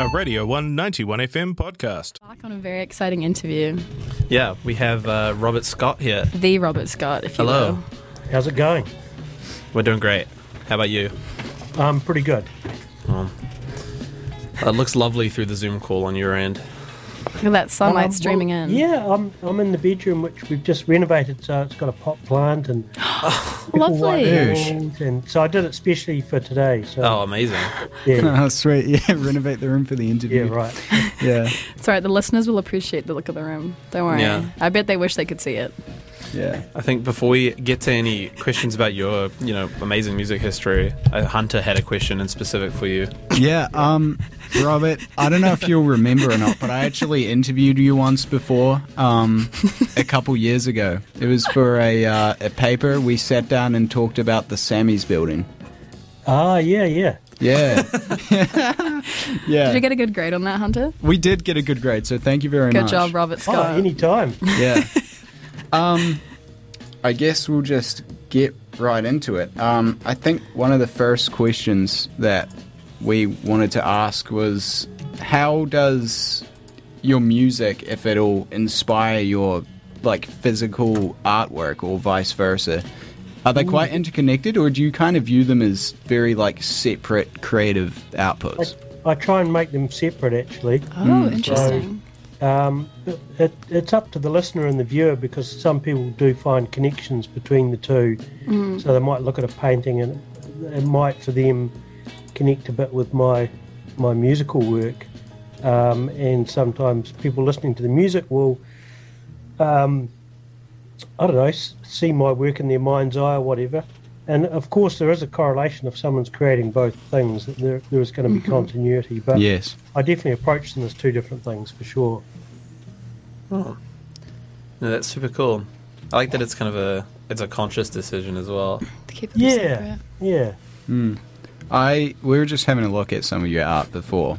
A Radio 191 FM podcast. Back on a very exciting interview. Yeah, we have Robert Scott here. The Robert Scott, if you Hello. will. How's it going? We're doing great. How about you? Pretty good. It looks lovely through the Zoom call on your end. Look at that sunlight streaming in. Yeah, I'm in the bedroom which we've just renovated, so it's got a pot plant and Lovely. walls, and so I did it specially for today. So Oh, amazing. yeah, Oh, sweet. Yeah, renovate the room for the interview. yeah, right. Yeah, It's alright, the listeners will appreciate the look of the room. Don't worry. Yeah. I bet they wish they could see it. yeah. I think before we get to any questions about your, amazing music history, Hunter had a question in specific for you. Yeah, Robert, I don't know if you'll remember or not, but I actually interviewed you once before, a couple years ago. It was for a paper. We sat down and talked about the Sammy's building. Yeah. Yeah. Yeah. Did you get a good grade on that, Hunter? We did get a good grade, so thank you very Good much. job, Robert Oh, Scott. anytime. Yeah. I guess we'll just get right into it. I think one of the first questions that we wanted to ask was, how does your music, if it'll inspire your physical artwork or vice versa? Are they quite interconnected, or do you kind of view them as very separate creative outputs? I try and make them separate, actually. Oh, interesting. It's up to the listener and the viewer, because some people do find connections between the two. So they might look at a painting and it might, for them, connect a bit with my musical work. And sometimes people listening to the music will, see my work in their mind's eye or whatever. And of course, there is a correlation if someone's creating both things, that there is going to be continuity. But Yes. I definitely approach them as two different things for sure. Oh. No, that's super cool. I like that it's kind of a conscious decision as well. To keep them Yeah, separate. yeah. We were just having a look at some of your art before.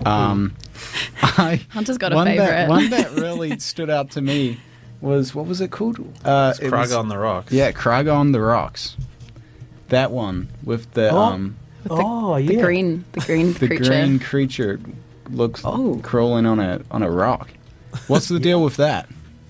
Hunter's got a favourite. One that really stood out to me was, what was it called? It's Kraga on the Rocks. Yeah, Kraga on the Rocks. That one with the The green the creature. green creature looks crawling on a rock. What's the deal with that?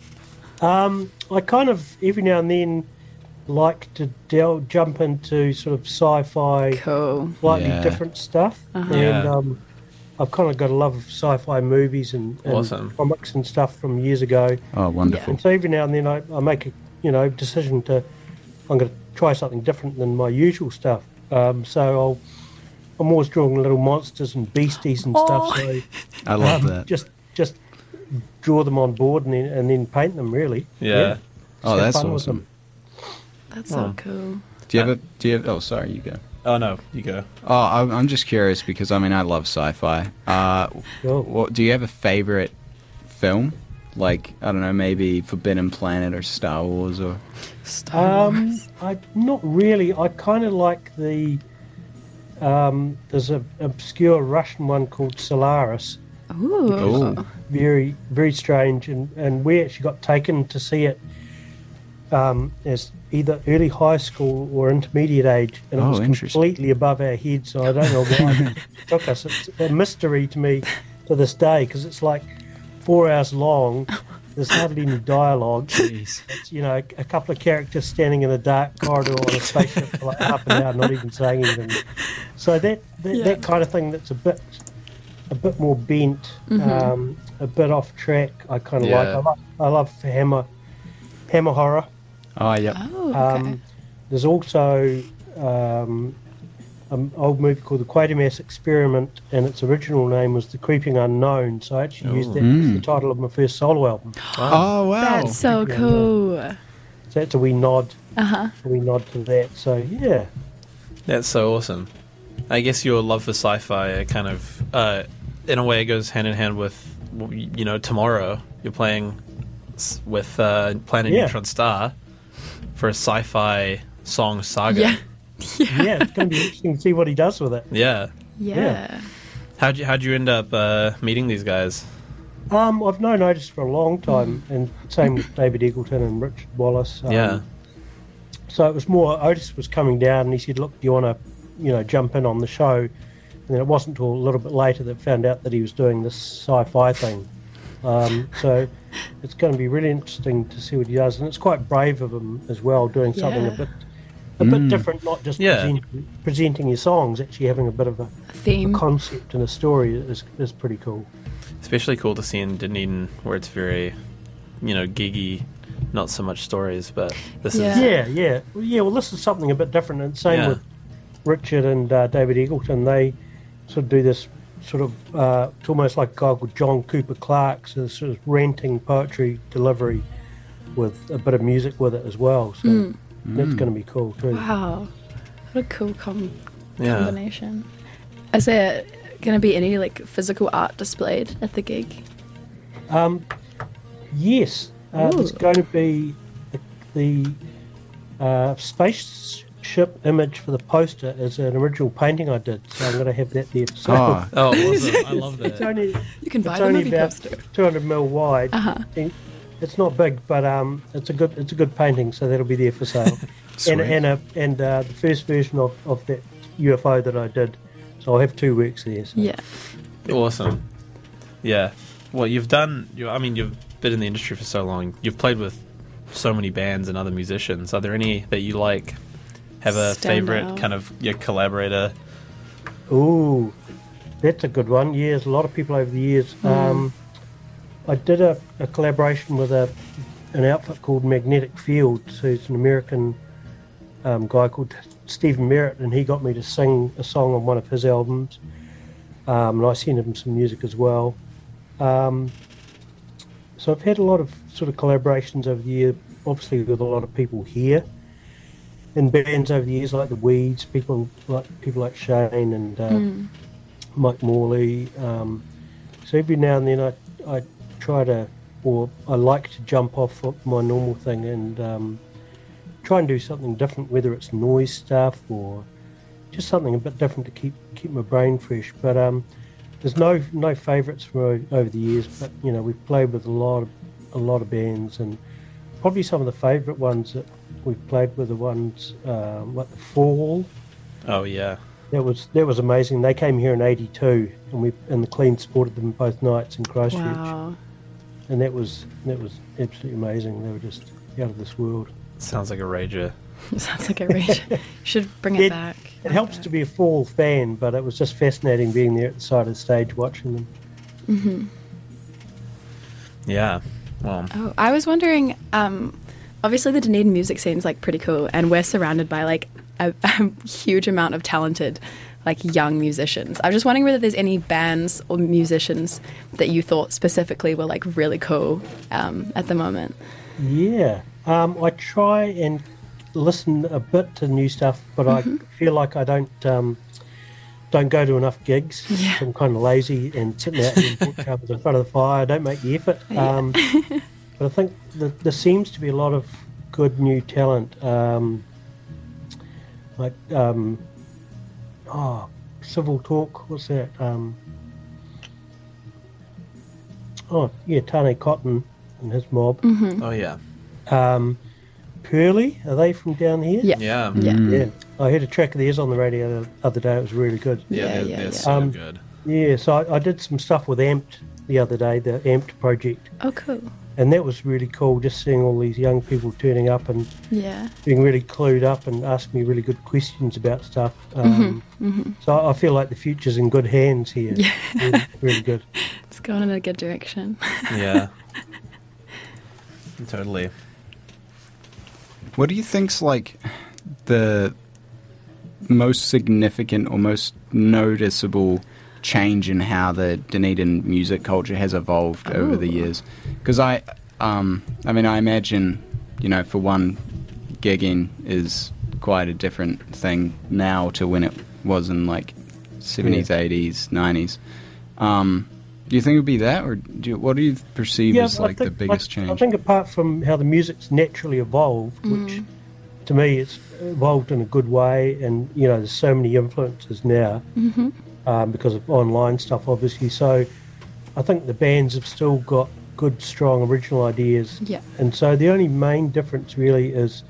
I kind of every now and then like to jump into sort of sci-fi, Cool. slightly Yeah. different stuff, and I've kind of got a love of sci-fi movies and Awesome. comics and stuff from years ago. Oh, wonderful. And so every now and then I make a decision to I'm going to try something different than my usual stuff. So I'm always drawing little monsters and beasties and stuff. So I love that. just draw them on board and then paint them. Really. Yeah. Oh, Just have that's fun with awesome. them. That's so cool. Do you have? Oh, sorry, you go. Oh, no, you go. Oh, I'm just curious because I love sci-fi. Cool. Do you have a favorite film? I don't know, maybe Forbidden Planet or Star Wars or. I not really. I kind of like the. There's an obscure Russian one called Solaris. Ooh. Oh, Very, very strange, and we actually got taken to see it as either early high school or intermediate age, and it Oh, was interesting. completely above our heads. So I don't know why it took us. It's a mystery to me to this day, because it's 4 hours long. There's hardly any dialogue. jeez. It's a couple of characters standing in a dark corridor on a spaceship for half an hour, not even saying anything. So that kind of thing that's a bit more bent, a bit off track. I kind of Yeah. like. I love hammer horror. Oh, yeah. Oh, okay. There's also an old movie called The Quatermass Experiment, and its original name was The Creeping Unknown. So I actually used that as the title of my first solo album. Oh, wow. That's so cool. So that's a wee nod. Uh-huh. A wee nod to that. So yeah. That's so awesome. I guess your love for sci-fi kind of, in a way, it goes hand in hand with, tomorrow you're playing with Planet Yeah. Neutron Star for a sci-fi song saga. Yeah. Yeah, it's going to be interesting to see what he does with it. Yeah. Yeah. How'd you end up meeting these guys? I've known Otis for a long time, and same with David Eggleton and Richard Wallace. Yeah. So it was more, Otis was coming down and he said, look, do you want to, jump in on the show? And then it wasn't until a little bit later that I found out that he was doing this sci-fi thing. So it's going to be really interesting to see what he does, and it's quite brave of him as well, doing something a bit different, not just presenting your songs, actually having a bit of a theme, a concept and a story is pretty cool. Especially cool to see in Dunedin, where it's very, giggy, not so much stories, but this is... Yeah, well, this is something a bit different, and same with Richard and David Eagleton. They sort of do this sort of, it's almost like a guy called John Cooper Clarke, so sort of ranting poetry delivery with a bit of music with it as well, so that's going to be cool too. Wow, what a cool combination. Is there going to be any physical art displayed at the gig? Yes, there's going to be the spaceship image for the poster is an original painting I did, so I'm going to have that there for sale. Awesome. I love that. You can buy the movie poster. 200 mil wide. It's not big, but it's a good painting, so that'll be there for sale. and the first version of that UFO that I did, so I'll have 2 works there. So. Yeah. Awesome. Yeah. Well, you've been in the industry for so long. You've played with so many bands and other musicians. Are there any that you like? Have a favorite kind of your collaborator? Ooh, that's a good one. Yeah, there's a lot of people over the years. I did a collaboration with an outfit called Magnetic Fields, who's an American guy called Stephen Merritt, and he got me to sing a song on one of his albums. And I sent him some music as well. So I've had a lot of sort of collaborations over the year, obviously with a lot of people here. In bands over the years, like the Weeds, people like Shane and Mike Morley. So every now and then I try to, or I like to jump off my normal thing and try and do something different, whether it's noise stuff or just something a bit different to keep my brain fresh. But there's no favourites from over the years. But we've played with a lot of bands, and probably some of the favourite ones that we've played with the ones like the Fall. Oh yeah, that was amazing. They came here in '82, and the Clean supported them both nights in Christchurch. Wow. And that was absolutely amazing. They were just out of this world. Sounds like a rager. Sounds like a rager. Should bring it back. It helps to be a Fall fan, but it was just fascinating being there at the side of the stage watching them. Mm-hmm. Yeah. Well. Oh, I was wondering. Obviously, the Dunedin music scene's pretty cool, and we're surrounded by a huge amount of talented, young musicians. I was just wondering whether there's any bands or musicians that you thought specifically were really cool at the moment. Yeah, I try and listen a bit to new stuff, but I feel like I don't go to enough gigs. Yeah. I'm kind of lazy and sitting out in the front of the fire. I don't make the effort. But I think there seems to be a lot of good new talent, Civil Talk. What's that? Tane Cotton and his mob. Mm-hmm. Oh yeah. Pearly, are they from down here? Yeah. Yeah. I heard a track of theirs on the radio the other day. It was really good. They're so good. Yeah, so I did some stuff with Amped the other day, the Amped project. Oh, cool. And that was really cool, just seeing all these young people turning up and being really clued up and asking me really good questions about stuff. So I feel like the future's in good hands here. Yeah. Really good. It's going in a good direction. Yeah. Totally. What do you think's the most significant or most noticeable change in how the Dunedin music culture has evolved over the years? Because I imagine, for one, gigging is quite a different thing now to when it was in 70s, 80s, 90s. Do you think it would be that, or what do you perceive as the biggest change? I think apart from how the music's naturally evolved, which to me it's evolved in a good way, and there's so many influences now. Because of online stuff, obviously. So I think the bands have still got good, strong, original ideas. Yeah. And so the only main difference really is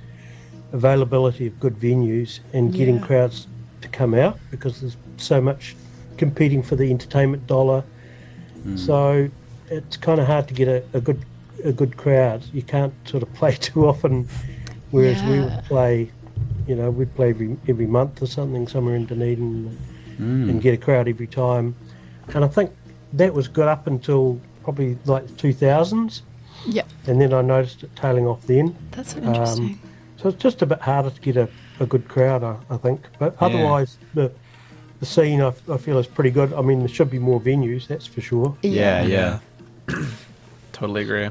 availability of good venues and getting crowds to come out, because there's so much competing for the entertainment dollar. So it's kind of hard to get a good crowd. You can't sort of play too often, whereas we would play, we'd play every month or something somewhere in Dunedin and get a crowd every time. And I think that was good up until probably like the 2000s. Yeah. And then I noticed it tailing off then. That's so interesting. So it's just a bit harder to get a good crowd, I think. But otherwise, the scene I feel is pretty good. I mean, there should be more venues, that's for sure. Yeah. Totally agree.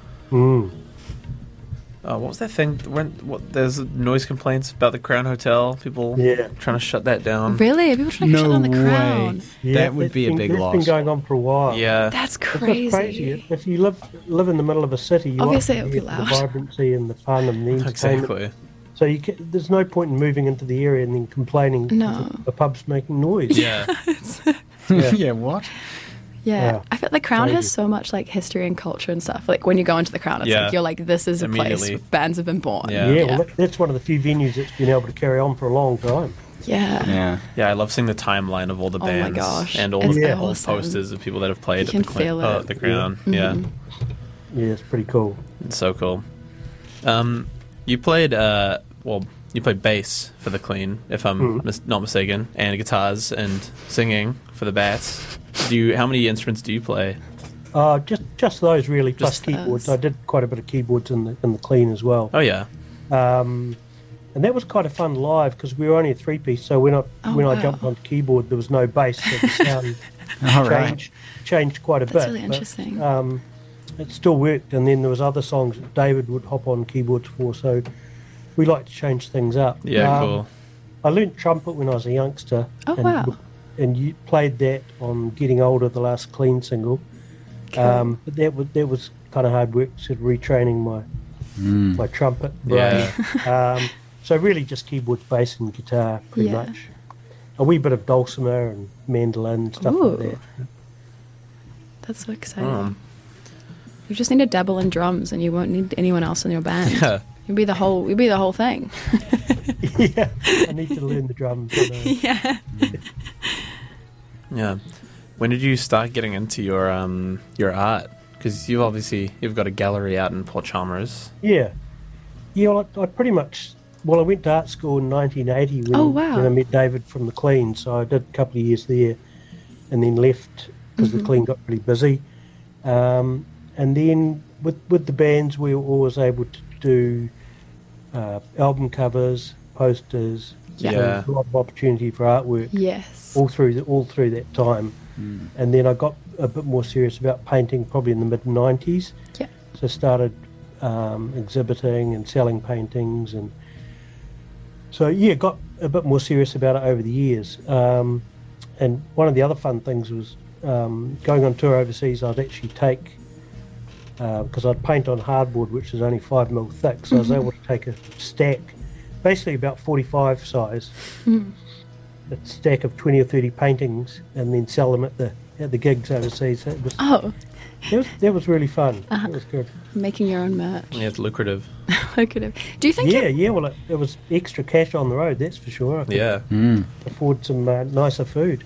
What was that thing? There's noise complaints about the Crown Hotel. People trying to shut that down. Really? Are people trying to shut down the Crown? Yeah, that would be a big loss. It's been going on for a while. Yeah. That's It's crazy. crazy. If you live in the middle of a city, you Obviously want it would to be get the loud. vibrancy and the fun and the entertainment. Exactly. So there's no point in moving into the area and then complaining No. the pub's making noise. Yeah. Yeah, what? Yeah. Yeah. I feel like the Crown has Crazy. so much like history and culture and stuff. Like when you go into the Crown, it's Yeah. like you're like, this is a place Immediately. where bands have been born. Yeah. Yeah, well, that's one of the few venues that's been able to carry on for a long time. Yeah. Yeah, I love seeing the timeline of all the Oh my bands gosh. and all It's the awesome. old posters of people that have played You at can the, feel it. the Crown. Yeah, Yeah, it's pretty cool. it's so cool. You played you played bass for the Clean, if I'm not mistaken, and guitars and singing for the Bats. How many instruments do you play? Just those really, plus Just keyboards. those. I did quite a bit of keyboards in the Clean as well. Oh yeah, And that was kind of fun live because we were only a three-piece, so when I wow. jumped onto keyboard, there was no bass, so the sound All right. changed quite a bit. That's really but, interesting. it still worked, and then there was other songs that David would hop on keyboards for, so we like to change things up. yeah, cool. I learnt trumpet when I was a youngster. Oh, wow. And you played that on Getting Older, the last Clean single. Cool. But that was kind of hard work, sort of retraining my trumpet brain. Yeah. So really just keyboards, bass and guitar, pretty Yeah. much. A wee bit of dulcimer and mandolin, stuff Ooh. like that. That's so exciting. Oh. You just need to dabble in drums, and you won't need anyone else in your band. Yeah. You'll be the whole thing. Yeah, I need to learn the drums. Yeah. Yeah. When did you start getting into your art? Because you've got a gallery out in Port Chalmers. Yeah. Well, I pretty much... Well, I went to art school in 1980 Oh, wow. when I met David from the Clean, so I did a couple of years there and then left because the Clean got pretty busy. And then with the bands, we were always able to do album covers, posters. Yeah. So there was a lot of opportunity for artwork Yes. all through that time. And then I got a bit more serious about painting probably in the mid-90s. Yeah. So I started exhibiting and selling paintings, and so got a bit more serious about it over the years. And one of the other fun things was going on tour overseas. I'd actually take, because I'd paint on hardboard, which is only 5mm thick, so I was able to take a stack, basically about 45 size, a stack of 20 or 30 paintings, and then sell them at the gigs overseas. That was really fun. It was good. Making your own merch. Yeah, it's lucrative. Lucrative. Do you think Yeah. Well, it was extra cash on the road. That's for sure. I could Yeah. afford some nicer food.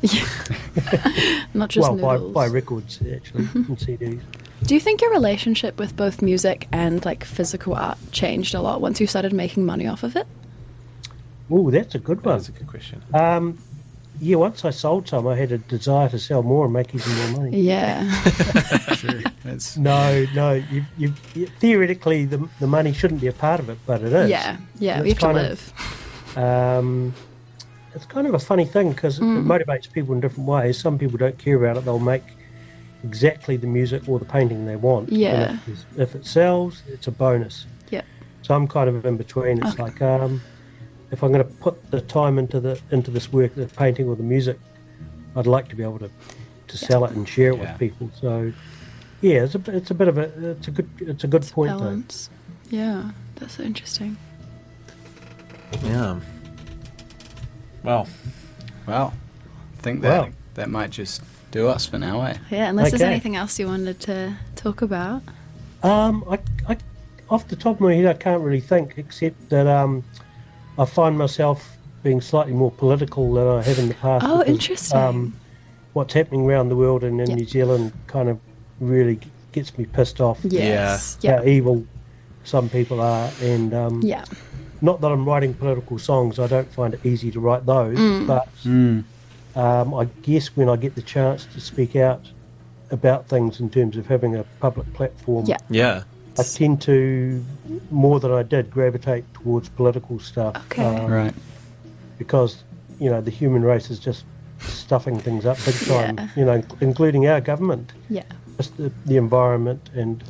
not just Well, noodles? buy records actually and CDs. Do you think your relationship with both music and like physical art changed a lot once you started making money off of it? Oh, that's a good one. That's a good question. Yeah, once I sold some, I had a desire to sell more and make even more money. Yeah. True. It's No, you theoretically the money shouldn't be a part of it, but it is. Yeah. It's We have to kind live. It's kind of a funny thing because it motivates people in different ways. Some people don't care about it; they'll make exactly the music or the painting they want. Yeah. And if it sells, it's a bonus. Yeah. So I'm kind of in between. It's like if I'm going to put the time into this work, the painting or the music, I'd like to be able to sell it and share it Yeah. with people. So yeah, it's a bit of it's a good point though. Balance. Yeah. That's so interesting. Yeah. Well, well, I think Wow. that might just do us for now, eh? Yeah. Unless there's Okay. anything else you wanted to talk about. I off the top of my head, I can't really think, except that I find myself being slightly more political than I have in the past. Oh, because, interesting. what's happening around the world and in Yeah. New Zealand kind of really gets me pissed off. Yes. How Yeah. evil some people are, and Yeah. not that I'm writing political songs, I don't find it easy to write those, but I guess when I get the chance to speak out about things in terms of having a public platform, Yeah. Yeah. I tend to, more than I did, gravitate towards political stuff. Okay. Right. Because, the human race is just stuffing things up big time, Yeah. Including our government, Yeah. just the environment and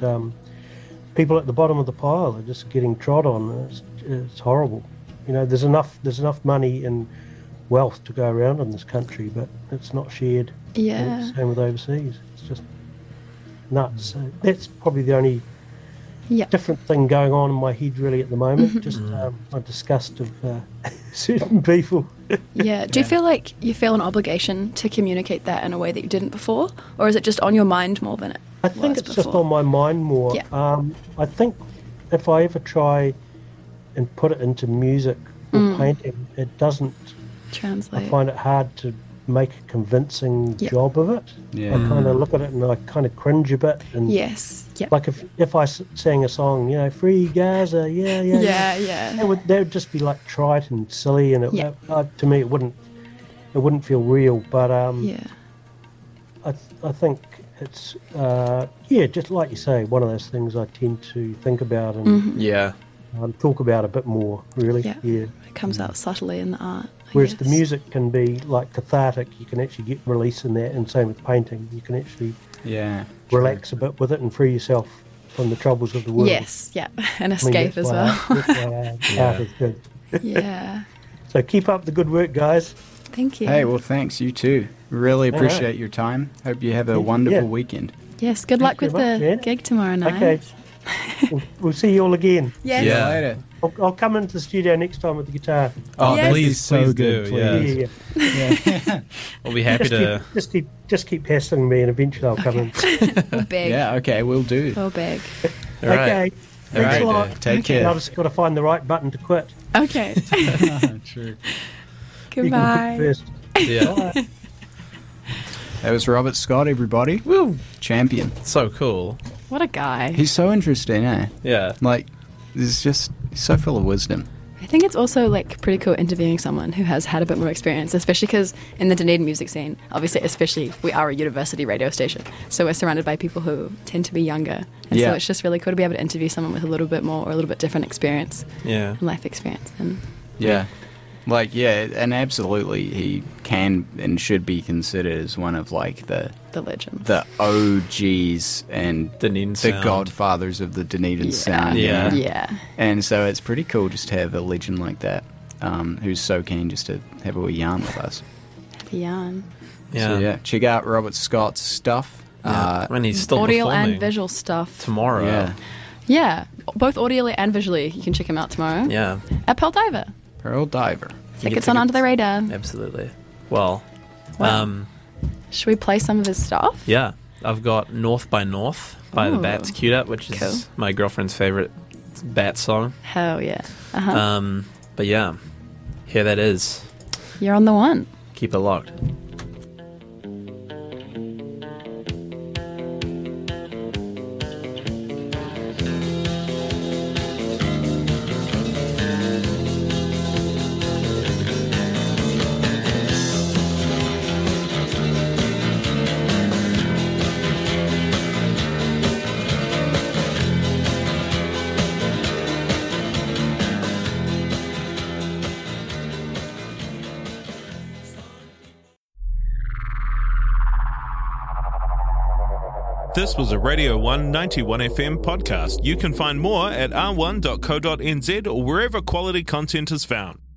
people at the bottom of the pile are just getting trod on. It's horrible. There's enough money and wealth to go around in this country, but it's not shared. Yeah. And it's same with overseas. It's just nuts. So that's probably the only Yeah. different thing going on in my head really at the moment. Just my disgust of certain people. Yeah. Do you feel like you feel an obligation to communicate that in a way that you didn't before? Or is it just on your mind more than it I think was it's before? just on my mind more. Yeah. I think if I ever try and put it into music or painting, it doesn't. I Translate. find it hard to make a convincing Yeah. job of it. Yeah. I kind of look at it and I kind of cringe a bit. And Yes. Yeah. like if I sang a song, Free Gaza, yeah. Yeah. That would just be like trite and silly, and Yeah. to me it wouldn't feel real. But Yeah. I think it's just like you say, one of those things I tend to think about and Yeah. talk about a bit more. Really, Yeah. yeah. It comes out subtly in the art. I Whereas the guess. music can be like cathartic, you can actually get release in that, and same with painting, you can actually Yeah. relax a bit with it and free yourself from the troubles of the world. Yes. Yeah. An I mean, escape that's as why well. That's why art is good. Yeah. So keep up the good work, guys. Thank you. Hey, well, thanks. You too. Really All right. appreciate your time. Hope you have a Yeah. wonderful weekend. Yes. Good luck Thank with you the very much, man. gig tomorrow night. Okay. We'll see you all again. Yes. Yeah. Later. I'll come into the studio next time with the guitar. Oh, Yes. please, So please good, do. please. Yeah. Yeah. We'll be happy to. Just keep hassling me, and eventually I'll come in. Or big. Yeah, okay, we'll do. Or big. All right. Okay. All Thanks right, a lot. Take And I've care. just got to find the right button to quit. Okay. True. You can Goodbye. quit first. Yeah. That was Robert Scott, everybody. Woo. Champion. So cool. What a guy. He's so interesting, eh? Yeah. Like, he's so full of wisdom. I think it's also like pretty cool interviewing someone who has had a bit more experience, especially because in the Dunedin music scene, obviously, especially we are a university radio station, so we're surrounded by people who tend to be younger, and Yeah. so it's just really cool to be able to interview someone with a little bit more or a little bit different experience Yeah. and life experience than Yeah. Like, yeah, and absolutely he can and should be considered as one of, like, the legends. OGs and Dunedin the sound. godfathers of the Dunedin sound. Yeah. You know? Yeah. And so it's pretty cool just to have a legend like that who's so keen just to have a wee yarn with us. Happy yarn. Yeah. So, yeah, check out Robert Scott's stuff. I mean, he's still Audio performing and visual stuff. tomorrow. Yeah. Yeah, both audially and visually. You can check him out tomorrow Yeah. at Pearl Diver. Pearl Diver. Tickets on Under the Radar. Absolutely. Well, Wow. Should we play some of his stuff? yeah. I've got North by North by the Ooh. Bats Queued Up, which is Cool. my girlfriend's favorite Bat song. Hell yeah. Uh-huh. But yeah, here that is. You're on the one. Keep it locked. This was a Radio 191 FM podcast. You can find more at r1.co.nz or wherever quality content is found.